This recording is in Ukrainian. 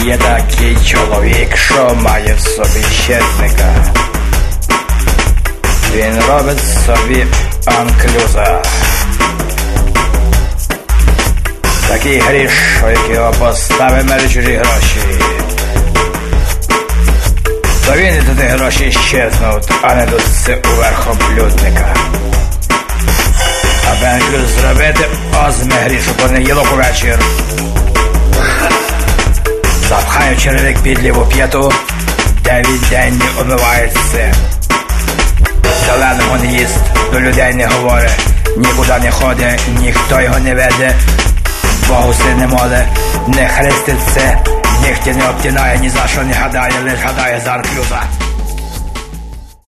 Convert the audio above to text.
Є такий чоловік, що має в собі щезника. Він робить собі анклюза. Такий гріш, що як його поставимо на чужі гроші, то він і туди гроші щезнуть, а не дуться у верхоблюдника. Аби анклюз зробити, озме гріш у понеділок увечір. Запхаю черевик під ліву п'яту, 9 день не омивається. Зеленого не їсть, до людей не говорить, нікуди не ходить, ніхто його не веде, Богу си не моли, не хреститься, нігті не обтинає, ні за що не гадає, лиш гадає за анклюза.